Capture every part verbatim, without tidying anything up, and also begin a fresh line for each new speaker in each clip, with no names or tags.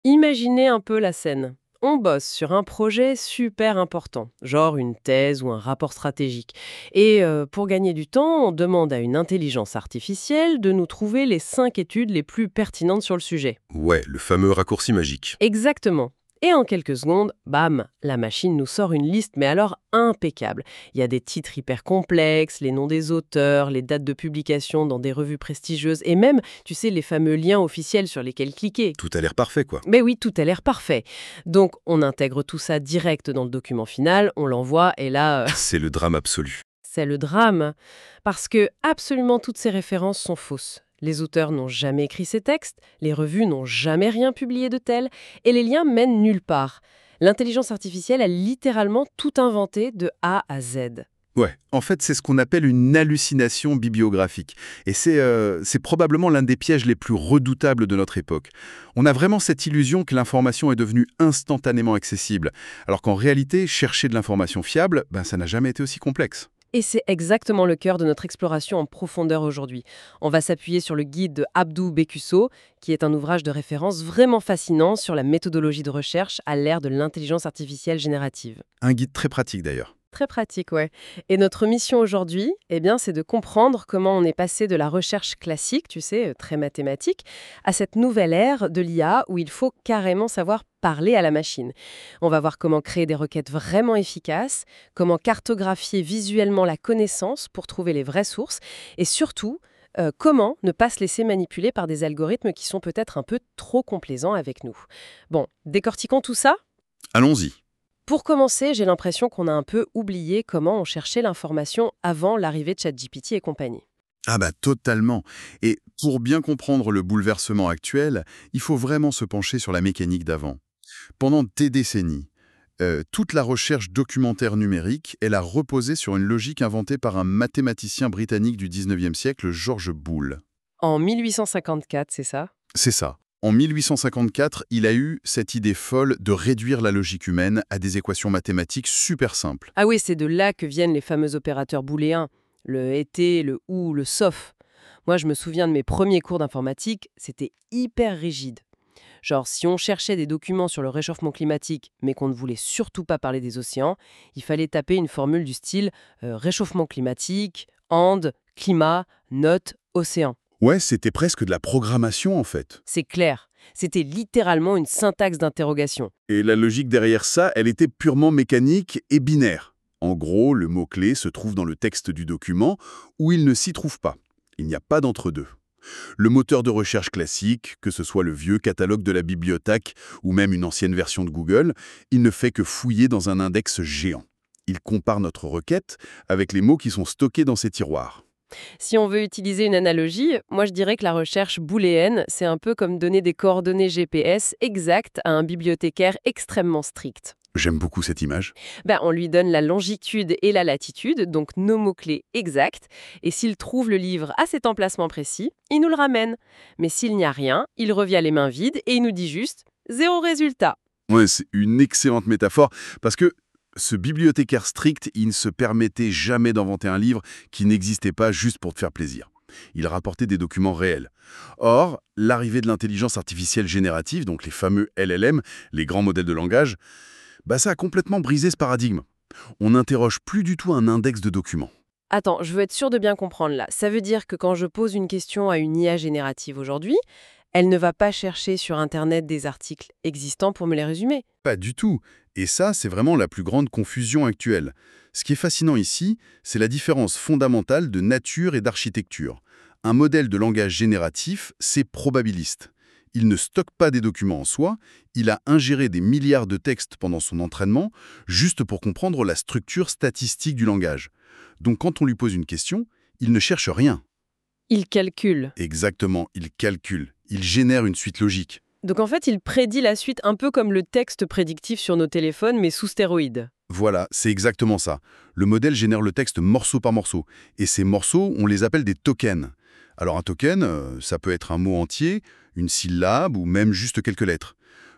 Imaginez un peu la scène. On bosse sur un projet super important, genre une thèse ou un rapport stratégique. Et euh, pour gagner du temps, on demande à une intelligence artificielle de nous trouver les cinq études les plus pertinentes sur le sujet.
Ouais, le fameux raccourci magique.
Exactement. Et en quelques secondes, bam, la machine nous sort une liste, mais alors impeccable. Il y a des titres hyper complexes, les noms des auteurs, les dates de publication dans des revues prestigieuses, et même, tu sais, les fameux liens officiels sur lesquels cliquer.
Tout a l'air parfait, quoi.
Mais oui, tout a l'air parfait. Donc, on intègre tout ça direct dans le document final, on l'envoie, et là, euh,
C'est le drame absolu.
c'est le drame. Parce que absolument toutes ces références sont fausses. Les auteurs n'ont jamais écrit ces textes, les revues n'ont jamais rien publié de tel, et les liens mènent nulle part. L'intelligence artificielle a littéralement tout inventé de A à Z.
Ouais, en fait, c'est ce qu'on appelle une hallucination bibliographique. Et c'est euh, c'est probablement l'un des pièges les plus redoutables de notre époque. On a vraiment cette illusion que l'information est devenue instantanément accessible, alors qu'en réalité, chercher de l'information fiable, ben, ça n'a jamais été aussi complexe.
Et c'est exactement le cœur de notre exploration en profondeur aujourd'hui. On va s'appuyer sur le guide de Abdou Bekusso, qui est un ouvrage de référence vraiment fascinant sur la méthodologie de recherche à l'ère de l'intelligence artificielle générative.
Un guide très pratique d'ailleurs.
Très pratique, ouais. Et notre mission aujourd'hui, eh bien, c'est de comprendre comment on est passé de la recherche classique, tu sais, euh, très mathématique, à cette nouvelle ère de l'I A où il faut carrément savoir parler à la machine. On va voir comment créer des requêtes vraiment efficaces, comment cartographier visuellement la connaissance pour trouver les vraies sources, et surtout, euh, comment ne pas se laisser manipuler par des algorithmes qui sont peut-être un peu trop complaisants avec nous. Bon, décortiquons tout ça.
Allons-y.
Pour commencer, j'ai l'impression qu'on a un peu oublié comment on cherchait l'information avant l'arrivée de ChatGPT et compagnie.
Ah bah totalement. Et pour bien comprendre le bouleversement actuel, il faut vraiment se pencher sur la mécanique d'avant. Pendant des décennies, euh, toute la recherche documentaire numérique, elle a reposé sur une logique inventée par un mathématicien britannique du dix-neuvième siècle, George Boole.
En mille huit cent cinquante-quatre, c'est ça?
C'est ça. En mille huit cent cinquante-quatre, il a eu cette idée folle de réduire la logique humaine à des équations mathématiques super simples.
Ah oui, c'est de là que viennent les fameux opérateurs booléens, le été, le ou, le sauf. Moi, je me souviens de mes premiers cours d'informatique, c'était hyper rigide. Genre, si on cherchait des documents sur le réchauffement climatique, mais qu'on ne voulait surtout pas parler des océans, il fallait taper une formule du style euh, réchauffement climatique, Andes, climat, note, océan.
Ouais, c'était presque de la programmation en fait.
C'est clair, c'était littéralement une syntaxe d'interrogation.
Et la logique derrière ça, elle était purement mécanique et binaire. En gros, le mot-clé se trouve dans le texte du document ou il ne s'y trouve pas. Il n'y a pas d'entre-deux. Le moteur de recherche classique, que ce soit le vieux catalogue de la bibliothèque ou même une ancienne version de Google, il ne fait que fouiller dans un index géant. Il compare notre requête avec les mots qui sont stockés dans ces tiroirs.
Si on veut utiliser une analogie, moi je dirais que la recherche booléenne, c'est un peu comme donner des coordonnées G P S exactes à un bibliothécaire extrêmement strict.
J'aime beaucoup cette image.
Ben, on lui donne la longitude et la latitude, donc nos mots-clés exacts, et s'il trouve le livre à cet emplacement précis, il nous le ramène. Mais s'il n'y a rien, il revient les mains vides et il nous dit juste « zéro résultat ».
Ouais, c'est une excellente métaphore parce que ce bibliothécaire strict, il ne se permettait jamais d'inventer un livre qui n'existait pas juste pour te faire plaisir. Il rapportait des documents réels. Or, l'arrivée de l'intelligence artificielle générative, donc les fameux L L M, les grands modèles de langage, bah ça a complètement brisé ce paradigme. On n'interroge plus du tout un index de documents.
Attends, je veux être sûre de bien comprendre là. Ça veut dire que quand je pose une question à une I A générative aujourd'hui, elle ne va pas chercher sur Internet des articles existants pour me les résumer.
Pas du tout. Et ça, c'est vraiment la plus grande confusion actuelle. Ce qui est fascinant ici, c'est la différence fondamentale de nature et d'architecture. Un modèle de langage génératif, c'est probabiliste. Il ne stocke pas des documents en soi, il a ingéré des milliards de textes pendant son entraînement, juste pour comprendre la structure statistique du langage. Donc quand on lui pose une question, il ne cherche rien.
Il calcule.
Exactement, il calcule, il génère une suite logique.
Donc en fait, il prédit la suite un peu comme le texte prédictif sur nos téléphones, mais sous stéroïdes.
Voilà, c'est exactement ça. Le modèle génère le texte morceau par morceau. Et ces morceaux, on les appelle des tokens. Alors un token, euh, ça peut être un mot entier, une syllabe ou même juste quelques lettres.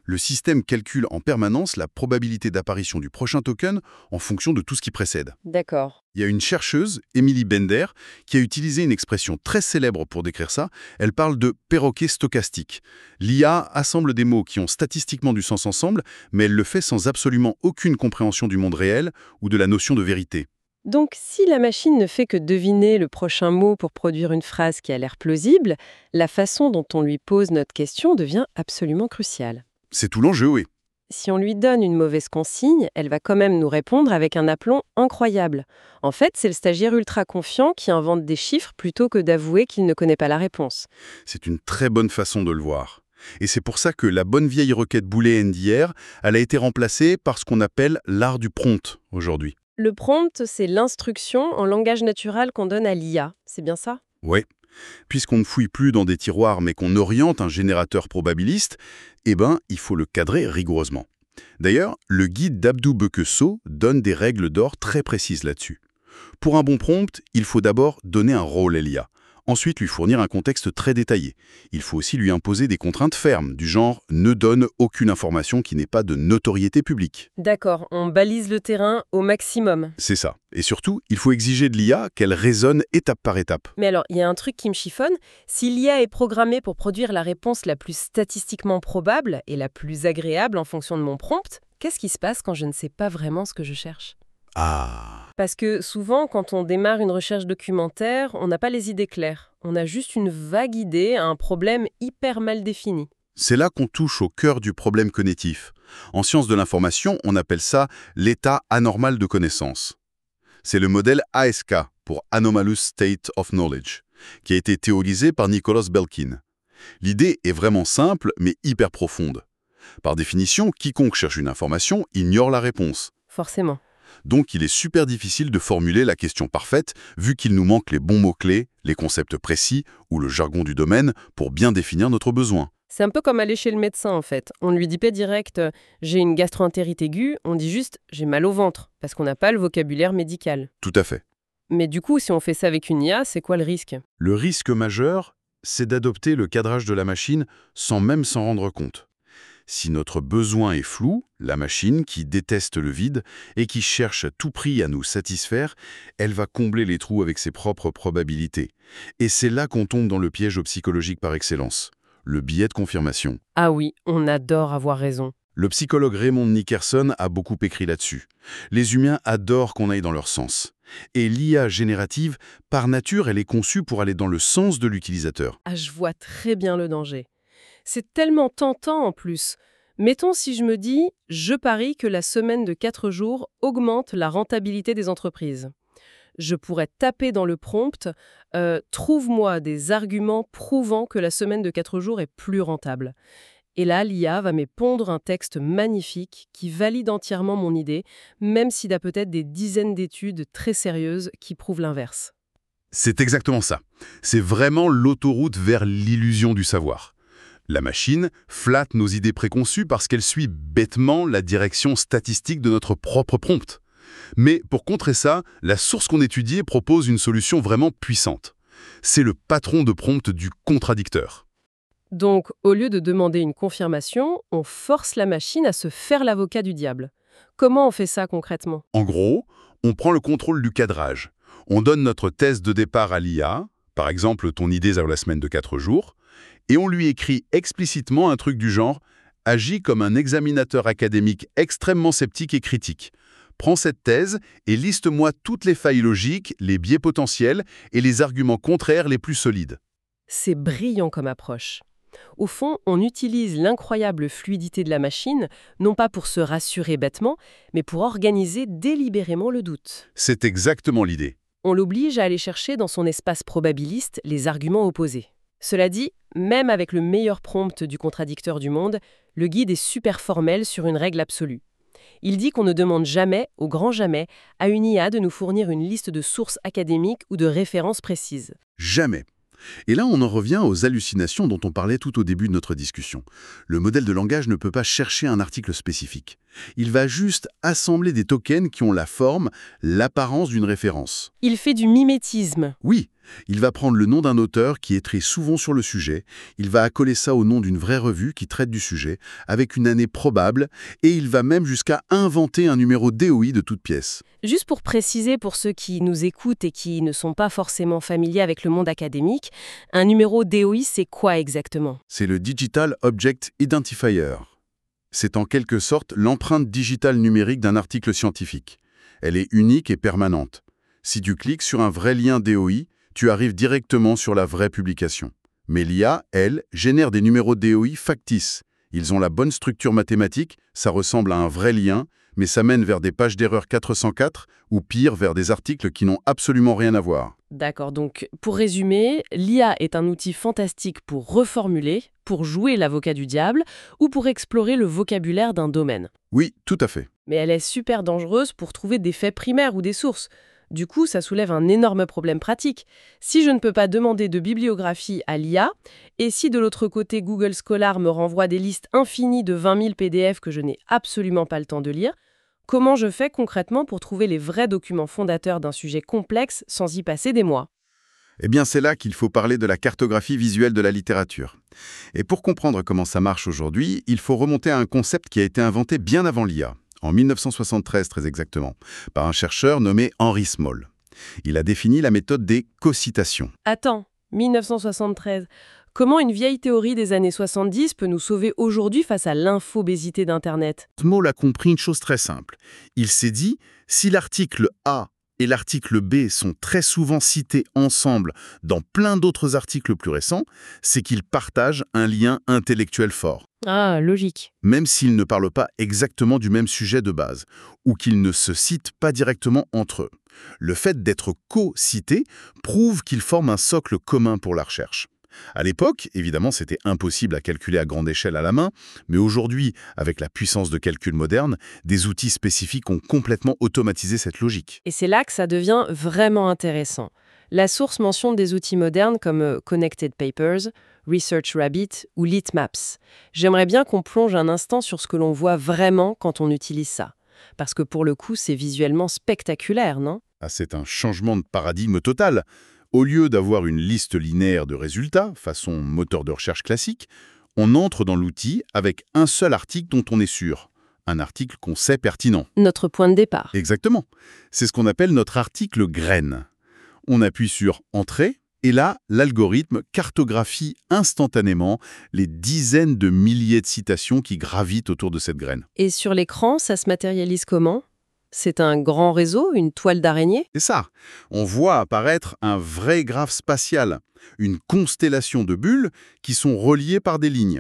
Le système calcule en permanence la probabilité d'apparition du prochain token en fonction de tout ce qui précède.
D'accord.
Il y a une chercheuse, Emily Bender, qui a utilisé une expression très célèbre pour décrire ça. Elle parle de perroquet stochastique. L'I A assemble des mots qui ont statistiquement du sens ensemble, mais elle le fait sans absolument aucune compréhension du monde réel ou de la notion de vérité.
Donc, si la machine ne fait que deviner le prochain mot pour produire une phrase qui a l'air plausible, la façon dont on lui pose notre question devient absolument cruciale.
C'est tout l'enjeu, oui.
Si on lui donne une mauvaise consigne, elle va quand même nous répondre avec un aplomb incroyable. En fait, c'est le stagiaire ultra confiant qui invente des chiffres plutôt que d'avouer qu'il ne connaît pas la réponse.
C'est une très bonne façon de le voir. Et c'est pour ça que la bonne vieille requête booléenne d'hier, elle a été remplacée par ce qu'on appelle l'art du prompt aujourd'hui.
Le prompt, c'est l'instruction en langage naturel qu'on donne à l'I A. C'est bien ça?
Ouais. Puisqu'on ne fouille plus dans des tiroirs mais qu'on oriente un générateur probabiliste, eh ben, il faut le cadrer rigoureusement. D'ailleurs, le guide d'Abdou Bekesso donne des règles d'or très précises là-dessus. Pour un bon prompt, il faut d'abord donner un rôle à l'I A. Ensuite, lui fournir un contexte très détaillé. Il faut aussi lui imposer des contraintes fermes, du genre « ne donne aucune information qui n'ait pas de notoriété publique ».
D'accord, on balise le terrain au maximum.
C'est ça. Et surtout, il faut exiger de l'I A qu'elle raisonne étape par étape.
Mais alors, il y a un truc qui me chiffonne. Si l'I A est programmée pour produire la réponse la plus statistiquement probable et la plus agréable en fonction de mon prompt, qu'est-ce qui se passe quand je ne sais pas vraiment ce que je cherche ?
Ah.
Parce que souvent, quand on démarre une recherche documentaire, on n'a pas les idées claires. On a juste une vague idée à un problème hyper mal défini.
C'est là qu'on touche au cœur du problème cognitif. En sciences de l'information, on appelle ça l'état anormal de connaissance. C'est le modèle A S K, pour Anomalous State of Knowledge, qui a été théorisé par Nicholas Belkin. L'idée est vraiment simple, mais hyper profonde. Par définition, quiconque cherche une information ignore la réponse.
Forcément.
Donc il est super difficile de formuler la question parfaite, vu qu'il nous manque les bons mots-clés, les concepts précis ou le jargon du domaine pour bien définir notre besoin.
C'est un peu comme aller chez le médecin, en fait. On ne lui dit pas direct euh, « j'ai une gastroentérite aiguë », on dit juste « j'ai mal au ventre », parce qu'on n'a pas le vocabulaire médical.
Tout à fait.
Mais du coup, si on fait ça avec une I A, c'est quoi le risque ?
Le risque majeur, c'est d'adopter le cadrage de la machine sans même s'en rendre compte. Si notre besoin est flou, la machine, qui déteste le vide et qui cherche à tout prix à nous satisfaire, elle va combler les trous avec ses propres probabilités. Et c'est là qu'on tombe dans le piège psychologique par excellence, le biais de confirmation.
Ah oui, on adore avoir raison.
Le psychologue Raymond Nickerson a beaucoup écrit là-dessus. Les humains adorent qu'on aille dans leur sens. Et l'I A générative, par nature, elle est conçue pour aller dans le sens de l'utilisateur.
Ah, je vois très bien le danger. C'est tellement tentant en plus. Mettons si je me dis « je parie que la semaine de quatre jours augmente la rentabilité des entreprises ». Je pourrais taper dans le prompt euh, « trouve-moi des arguments prouvant que la semaine de quatre jours est plus rentable ». Et là, l'I A va me pondre un texte magnifique qui valide entièrement mon idée, même s'il y a peut-être des dizaines d'études très sérieuses qui prouvent l'inverse.
C'est exactement ça. C'est vraiment l'autoroute vers l'illusion du savoir. La machine flatte nos idées préconçues parce qu'elle suit bêtement la direction statistique de notre propre prompt. Mais pour contrer ça, la source qu'on étudiait propose une solution vraiment puissante. C'est le patron de prompt du contradicteur.
Donc, au lieu de demander une confirmation, on force la machine à se faire l'avocat du diable. Comment on fait ça concrètement ?
En gros, on prend le contrôle du cadrage. On donne notre thèse de départ à l'I A, par exemple ton idée sur la semaine de quatre jours, et on lui écrit explicitement un truc du genre « Agis comme un examinateur académique extrêmement sceptique et critique. Prends cette thèse et liste-moi toutes les failles logiques, les biais potentiels et les arguments contraires les plus solides. »
C'est brillant comme approche. Au fond, on utilise l'incroyable fluidité de la machine, non pas pour se rassurer bêtement, mais pour organiser délibérément le doute.
C'est exactement l'idée.
On l'oblige à aller chercher dans son espace probabiliste les arguments opposés. Cela dit, même avec le meilleur prompt du contradicteur du monde, le guide est super formel sur une règle absolue. Il dit qu'on ne demande jamais, au grand jamais, à une I A de nous fournir une liste de sources académiques ou de références précises.
Jamais. Et là, on en revient aux hallucinations dont on parlait tout au début de notre discussion. Le modèle de langage ne peut pas chercher un article spécifique. Il va juste assembler des tokens qui ont la forme, l'apparence d'une référence.
Il fait du mimétisme.
Oui, Il va prendre le nom d'un auteur qui est très souvent sur le sujet, il va accoler ça au nom d'une vraie revue qui traite du sujet, avec une année probable, et il va même jusqu'à inventer un numéro D O I de toute pièce.
Juste pour préciser pour ceux qui nous écoutent et qui ne sont pas forcément familiers avec le monde académique, un numéro D O I, c'est quoi exactement?
C'est le Digital Object Identifier. C'est en quelque sorte l'empreinte digitale numérique d'un article scientifique. Elle est unique et permanente. Si tu cliques sur un vrai lien D O I, tu arrives directement sur la vraie publication. Mais l'I A, elle, génère des numéros D O I factices. Ils ont la bonne structure mathématique, ça ressemble à un vrai lien, mais ça mène vers des pages d'erreur quatre cent quatre, ou pire, vers des articles qui n'ont absolument rien à voir.
D'accord, donc pour résumer, l'I A est un outil fantastique pour reformuler, pour jouer l'avocat du diable, ou pour explorer le vocabulaire d'un domaine.
Oui, tout à fait.
Mais elle est super dangereuse pour trouver des faits primaires ou des sources. Du coup, ça soulève un énorme problème pratique. Si je ne peux pas demander de bibliographie à l'I A, et si de l'autre côté Google Scholar me renvoie des listes infinies de vingt mille P D F que je n'ai absolument pas le temps de lire, comment je fais concrètement pour trouver les vrais documents fondateurs d'un sujet complexe sans y passer des mois?
Eh bien, c'est là qu'il faut parler de la cartographie visuelle de la littérature. Et pour comprendre comment ça marche aujourd'hui, il faut remonter à un concept qui a été inventé bien avant l'I A. En mille neuf cent soixante-treize très exactement, par un chercheur nommé Henry Small. Il a défini la méthode des cocitations.
Attends, mille neuf cent soixante-treize. Comment une vieille théorie des années soixante-dix peut nous sauver aujourd'hui face à l'infobésité d'Internet?
Small a compris une chose très simple. Il s'est dit, si l'article A et l'article B sont très souvent cités ensemble dans plein d'autres articles plus récents, c'est qu'ils partagent un lien intellectuel fort.
Ah, logique.
Même s'ils ne parlent pas exactement du même sujet de base, ou qu'ils ne se citent pas directement entre eux. Le fait d'être co-cités prouve qu'ils forment un socle commun pour la recherche. À l'époque, évidemment, c'était impossible à calculer à grande échelle à la main, mais aujourd'hui, avec la puissance de calcul moderne, des outils spécifiques ont complètement automatisé cette logique.
Et c'est là que ça devient vraiment intéressant. La source mentionne des outils modernes comme euh, Connected Papers, ResearchRabbit ou Litmaps. J'aimerais bien qu'on plonge un instant sur ce que l'on voit vraiment quand on utilise ça. Parce que pour le coup, c'est visuellement spectaculaire, non?
Ah, c'est un changement de paradigme total. Au lieu d'avoir une liste linéaire de résultats, façon moteur de recherche classique, on entre dans l'outil avec un seul article dont on est sûr. Un article qu'on sait pertinent.
Notre point de départ.
Exactement. C'est ce qu'on appelle notre article graine. On appuie sur « Entrée » et là, l'algorithme cartographie instantanément les dizaines de milliers de citations qui gravitent autour de cette graine.
Et sur l'écran, ça se matérialise comment? C'est un grand réseau, une toile d'araignée?
C'est ça. On voit apparaître un vrai graphe spatial, une constellation de bulles qui sont reliées par des lignes.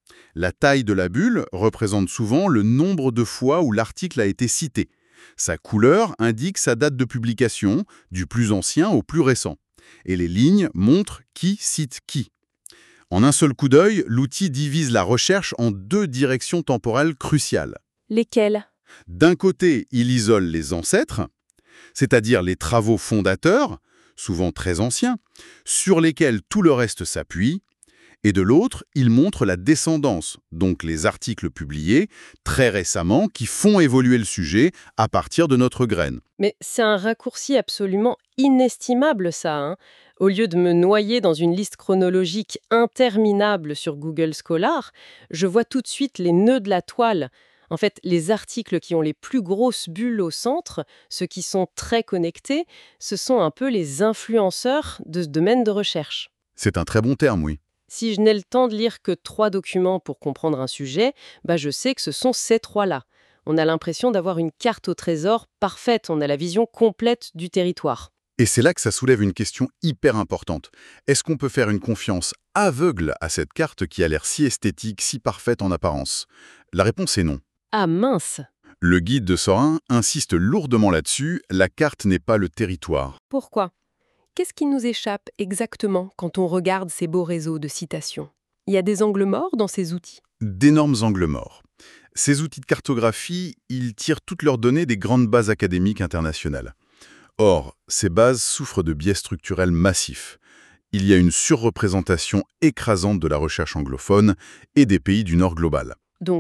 La taille de la bulle représente souvent le nombre de fois où l'article a été cité. Sa couleur indique sa date de publication, du plus ancien au plus récent. Et les lignes montrent qui cite qui. En un seul coup d'œil, l'outil divise la recherche en deux directions temporelles cruciales.
Lesquelles?
D'un côté, il isole les ancêtres, c'est-à-dire les travaux fondateurs, souvent très anciens, sur lesquels tout le reste s'appuie, et de l'autre, il montre la descendance, donc les articles publiés très récemment qui font évoluer le sujet à partir de notre graine.
Mais c'est un raccourci absolument inestimable, ça, hein. Au lieu de me noyer dans une liste chronologique interminable sur Google Scholar, je vois tout de suite les nœuds de la toile. En fait, les articles qui ont les plus grosses bulles au centre, ceux qui sont très connectés, ce sont un peu les influenceurs de ce domaine de recherche.
C'est un très bon terme, oui.
Si je n'ai le temps de lire que trois documents pour comprendre un sujet, bah je sais que ce sont ces trois-là. On a l'impression d'avoir une carte au trésor parfaite, on a la vision complète du territoire.
Et c'est là que ça soulève une question hyper importante. Est-ce qu'on peut faire une confiance aveugle à cette carte qui a l'air si esthétique, si parfaite en apparence? La réponse est non.
Ah mince!
Le guide de Sorin insiste lourdement là-dessus, la carte n'est pas le territoire.
Pourquoi? Qu'est-ce qui nous échappe exactement quand on regarde ces beaux réseaux de citations? Il y a des angles morts dans ces outils?
D'énormes angles morts. Ces outils de cartographie, ils tirent toutes leurs données des grandes bases académiques internationales. Or, ces bases souffrent de biais structurels massifs. Il y a une surreprésentation écrasante de la recherche anglophone et des pays du Nord global.
Donc,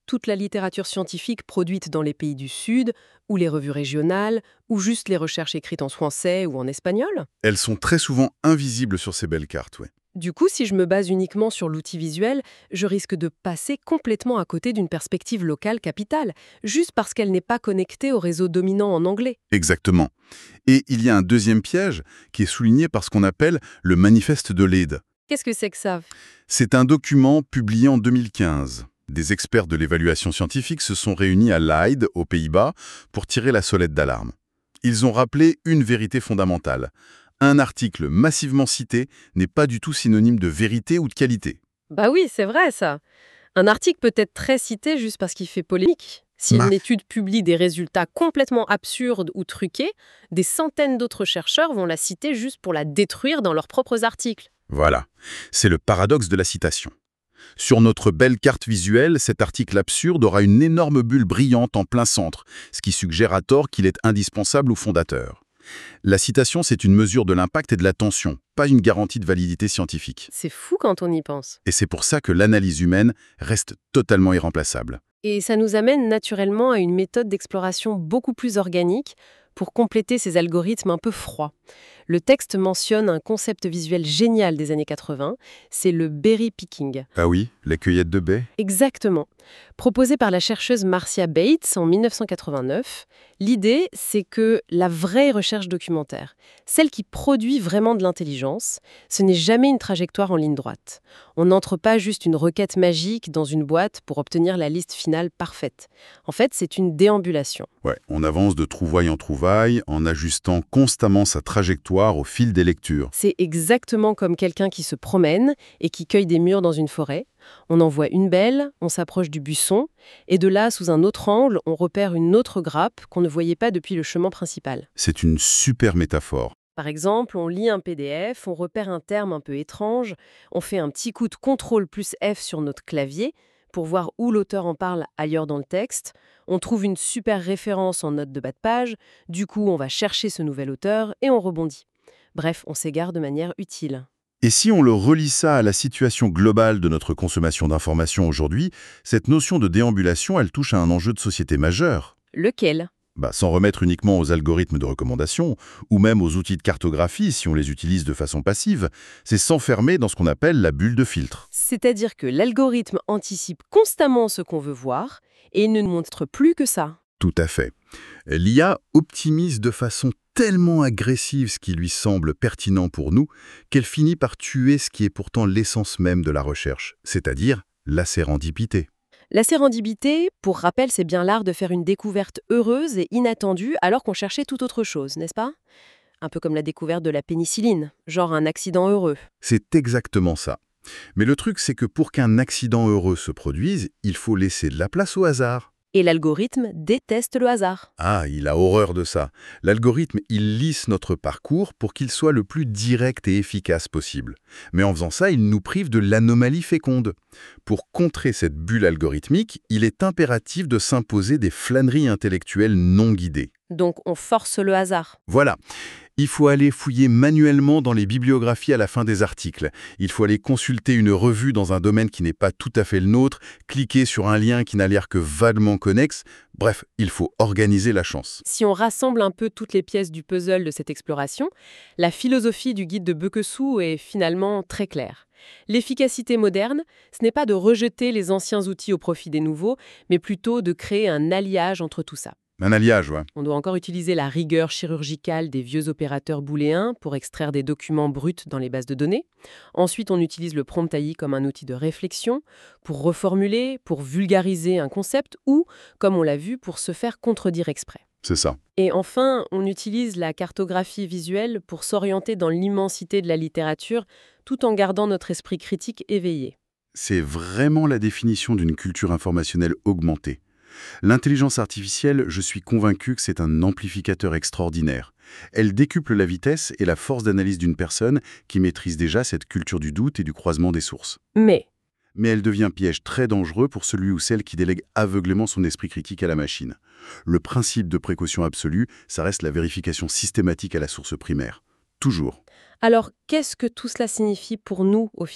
toute la littérature scientifique produite dans les pays du Sud, ou les revues régionales, ou juste les recherches écrites en français ou en espagnol?
Elles sont très souvent invisibles sur ces belles cartes, ouais.
Du coup, si je me base uniquement sur l'outil visuel, je risque de passer complètement à côté d'une perspective locale capitale, juste parce qu'elle n'est pas connectée au réseau dominant en anglais.
Exactement. Et il y a un deuxième piège qui est souligné par ce qu'on appelle le manifeste de Leyde.
Qu'est-ce que c'est que ça?
C'est un document publié en deux mille quinze. Des experts de l'évaluation scientifique se sont réunis à Leyde, aux Pays-Bas, pour tirer la sonnette d'alarme. Ils ont rappelé une vérité fondamentale. Un article massivement cité n'est pas du tout synonyme de vérité ou de qualité.
Bah oui, c'est vrai ça. Un article peut être très cité juste parce qu'il fait polémique. Si
Bah.
une étude publie des résultats complètement absurdes ou truqués, des centaines d'autres chercheurs vont la citer juste pour la détruire dans leurs propres articles.
Voilà, c'est le paradoxe de la citation. Sur notre belle carte visuelle, cet article absurde aura une énorme bulle brillante en plein centre, ce qui suggère à tort qu'il est indispensable au fondateur. La citation, c'est une mesure de l'impact et de la tension, pas une garantie de validité scientifique.
C'est fou quand on y pense.
Et c'est pour ça que l'analyse humaine reste totalement irremplaçable.
Et ça nous amène naturellement à une méthode d'exploration beaucoup plus organique pour compléter ces algorithmes un peu froids. Le texte mentionne un concept visuel génial des années quatre-vingts, c'est le berry picking.
Ah oui, la cueillette de baies?
Exactement. Proposé par la chercheuse Marcia Bates en mille neuf cent quatre-vingt-neuf, l'idée, c'est que la vraie recherche documentaire, celle qui produit vraiment de l'intelligence, ce n'est jamais une trajectoire en ligne droite. On n'entre pas juste une requête magique dans une boîte pour obtenir la liste finale parfaite. En fait, c'est une déambulation.
Ouais, on avance de trouvaille en trouvaille en ajustant constamment sa trajectoire au fil des lectures.
C'est exactement comme quelqu'un qui se promène et qui cueille des mûres dans une forêt. On en voit une belle, on s'approche du buisson, et de là, sous un autre angle, on repère une autre grappe qu'on ne voyait pas depuis le chemin principal.
C'est une super métaphore.
Par exemple, on lit un P D F, on repère un terme un peu étrange, on fait un petit coup de contrôle plus F sur notre clavier pour voir où l'auteur en parle ailleurs dans le texte, on trouve une super référence en note de bas de page, du coup on va chercher ce nouvel auteur et on rebondit. Bref, on s'égare de manière utile.
Et si on le relie ça à la situation globale de notre consommation d'informations aujourd'hui, cette notion de déambulation, elle touche à un enjeu de société majeur.
Lequel ?
Bah, sans remettre uniquement aux algorithmes de recommandation, ou même aux outils de cartographie si on les utilise de façon passive, c'est s'enfermer dans ce qu'on appelle la bulle de filtre.
C'est-à-dire que l'algorithme anticipe constamment ce qu'on veut voir et il ne nous montre plus que ça.
Tout à fait. L'I A optimise de façon tellement agressive ce qui lui semble pertinent pour nous qu'elle finit par tuer ce qui est pourtant l'essence même de la recherche, c'est-à-dire la sérendipité.
La sérendipité, pour rappel, c'est bien l'art de faire une découverte heureuse et inattendue alors qu'on cherchait tout autre chose, n'est-ce pas ? Un peu comme la découverte de la pénicilline, genre un accident heureux.
C'est exactement ça. Mais le truc, c'est que pour qu'un accident heureux se produise, il faut laisser de la place au hasard.
Et l'algorithme déteste le hasard.
Ah, il a horreur de ça. L'algorithme, il lisse notre parcours pour qu'il soit le plus direct et efficace possible. Mais en faisant ça, il nous prive de l'anomalie féconde. Pour contrer cette bulle algorithmique, il est impératif de s'imposer des flâneries intellectuelles non guidées.
Donc on force le hasard.
Voilà. Il faut aller fouiller manuellement dans les bibliographies à la fin des articles. Il faut aller consulter une revue dans un domaine qui n'est pas tout à fait le nôtre, cliquer sur un lien qui n'a l'air que vaguement connexe. Bref, il faut organiser la chance.
Si on rassemble un peu toutes les pièces du puzzle de cette exploration, la philosophie du guide de Bequesou est finalement très claire. L'efficacité moderne, ce n'est pas de rejeter les anciens outils au profit des nouveaux, mais plutôt de créer un alliage entre tout ça.
Un alliage, ouais.
On doit encore utiliser la rigueur chirurgicale des vieux opérateurs booléens pour extraire des documents bruts dans les bases de données. Ensuite, on utilise le prompt A I comme un outil de réflexion pour reformuler, pour vulgariser un concept ou, comme on l'a vu, pour se faire contredire exprès.
C'est ça.
Et enfin, on utilise la cartographie visuelle pour s'orienter dans l'immensité de la littérature tout en gardant notre esprit critique éveillé.
C'est vraiment la définition d'une culture informationnelle augmentée. L'intelligence artificielle, je suis convaincu que c'est un amplificateur extraordinaire. Elle décuple la vitesse et la force d'analyse d'une personne qui maîtrise déjà cette culture du doute et du croisement des sources.
Mais
Mais elle devient piège très dangereux pour celui ou celle qui délègue aveuglément son esprit critique à la machine. Le principe de précaution absolue, ça reste la vérification systématique à la source primaire. Toujours.
alors, qu'est-ce que tout cela signifie pour nous, au final ?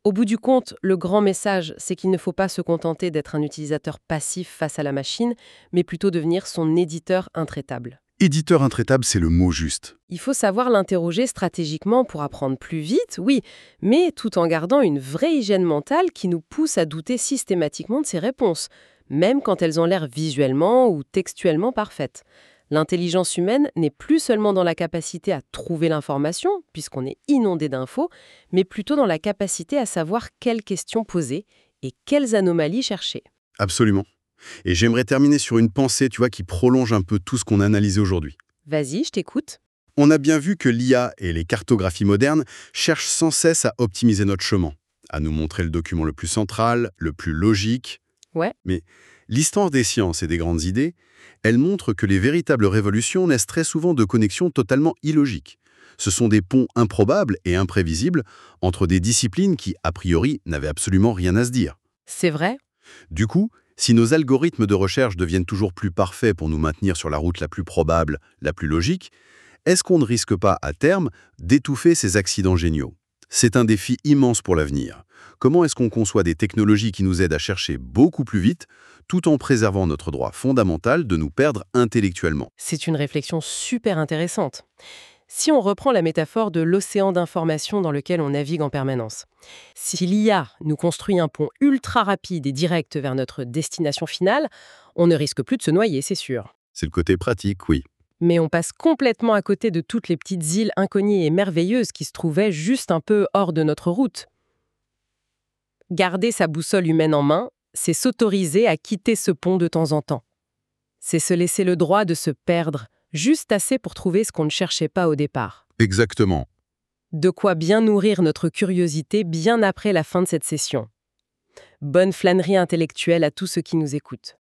Au bout du compte, le grand message, c'est qu'il ne faut pas se contenter d'être un utilisateur passif face à la machine, mais plutôt devenir son éditeur intraitable.
Éditeur intraitable, c'est le mot juste.
Il faut savoir l'interroger stratégiquement pour apprendre plus vite, oui, mais tout en gardant une vraie hygiène mentale qui nous pousse à douter systématiquement de ses réponses, même quand elles ont l'air visuellement ou textuellement parfaites. L'intelligence humaine n'est plus seulement dans la capacité à trouver l'information, puisqu'on est inondé d'infos, mais plutôt dans la capacité à savoir quelles questions poser et quelles anomalies chercher.
Absolument. Et j'aimerais terminer sur une pensée, tu vois, qui prolonge un peu tout ce qu'on a analysé aujourd'hui.
Vas-y, je t'écoute.
On a bien vu que l'I A et les cartographies modernes cherchent sans cesse à optimiser notre chemin, à nous montrer le document le plus central, le plus logique.
Ouais.
Mais l'histoire des sciences et des grandes idées, elle montre que les véritables révolutions naissent très souvent de connexions totalement illogiques. Ce sont des ponts improbables et imprévisibles entre des disciplines qui, a priori, n'avaient absolument rien à se dire.
C'est vrai.
Du coup, si nos algorithmes de recherche deviennent toujours plus parfaits pour nous maintenir sur la route la plus probable, la plus logique, est-ce qu'on ne risque pas, à terme, d'étouffer ces accidents géniaux? C'est un défi immense pour l'avenir. Comment est-ce qu'on conçoit des technologies qui nous aident à chercher beaucoup plus vite, tout en préservant notre droit fondamental de nous perdre intellectuellement?
C'est une réflexion super intéressante. Si on reprend la métaphore de l'océan d'informations dans lequel on navigue en permanence, si l'I A nous construit un pont ultra rapide et direct vers notre destination finale, on ne risque plus de se noyer, c'est sûr.
C'est le côté pratique, oui.
Mais on passe complètement à côté de toutes les petites îles inconnues et merveilleuses qui se trouvaient juste un peu hors de notre route. Garder sa boussole humaine en main, c'est s'autoriser à quitter ce pont de temps en temps. C'est se laisser le droit de se perdre, juste assez pour trouver ce qu'on ne cherchait pas au départ.
Exactement.
De quoi bien nourrir notre curiosité bien après la fin de cette session. Bonne flânerie intellectuelle à tous ceux qui nous écoutent.